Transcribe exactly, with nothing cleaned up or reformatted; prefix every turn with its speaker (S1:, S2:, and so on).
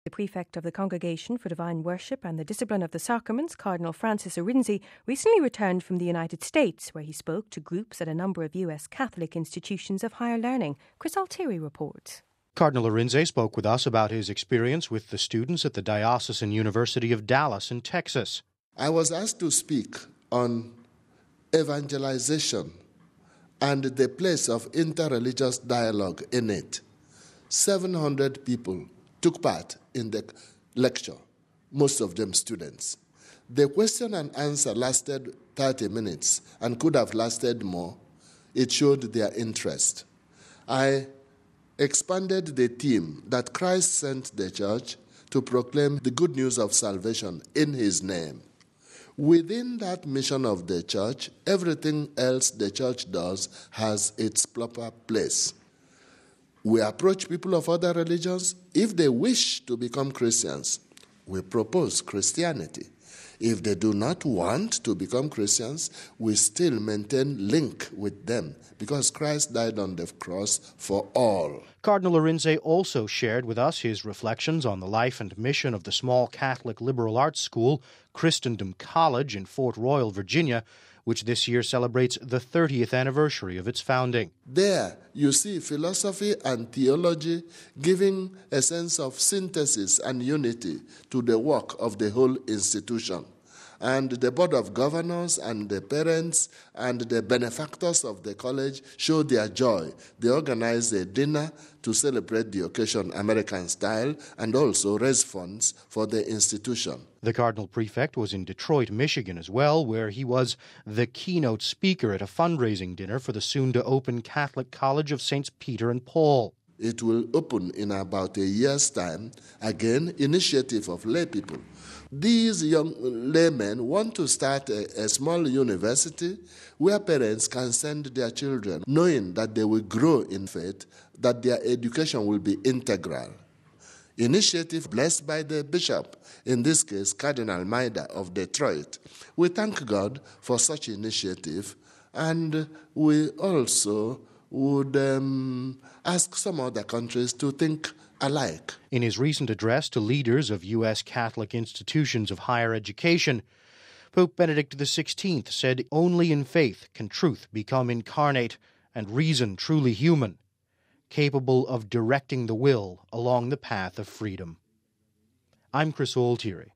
S1: The prefect of the Congregation for Divine Worship and the Discipline of the Sacraments, Cardinal Francis Arinze, recently returned from the United States, where he spoke to groups at a number of U S Catholic institutions of higher learning. Chris Altieri reports.
S2: Cardinal Arinze spoke with us about his experience with the students at the Diocesan University of Dallas in Texas.
S3: I was asked to speak on evangelization and the place of interreligious dialogue in it. seven hundred people took part in the lecture, most of them students. The question and answer lasted thirty minutes and could have lasted more. It showed their interest. I expanded the theme that Christ sent the church to proclaim the good news of salvation in his name. Within that mission of the church, everything else the church does has its proper place. We approach people of other religions. If they wish to become Christians, we propose Christianity. If they do not want to become Christians, we still maintain link with them because Christ died on the cross for all.
S2: Cardinal Arinze also shared with us his reflections on the life and mission of the small Catholic liberal arts school, Christendom College in Fort Royal, Virginia, which this year celebrates the thirtieth anniversary of its founding.
S3: There you see philosophy and theology giving a sense of synthesis and unity to the work of the whole institution. And the board of governors and the parents and the benefactors of the college show their joy. They organize a dinner to celebrate the occasion American style and also raise funds for the institution.
S2: The Cardinal Prefect was in Detroit, Michigan as well, where he was the keynote speaker at a fundraising dinner for the soon-to-open Catholic College of Saints Peter and Paul.
S3: It will open in about a year's time, again, initiative of lay people. These young laymen want to start a, a small university where parents can send their children, knowing that they will grow in faith, that their education will be integral. Initiative blessed by the bishop, in this case, Cardinal Maida of Detroit. We thank God for such initiative, and we also would um, ask some other countries to think alike.
S2: In his recent address to leaders of U S Catholic institutions of higher education, Pope Benedict the sixteenth said, "Only in faith can truth become incarnate and reason truly human, capable of directing the will along the path of freedom." I'm Chris Altieri.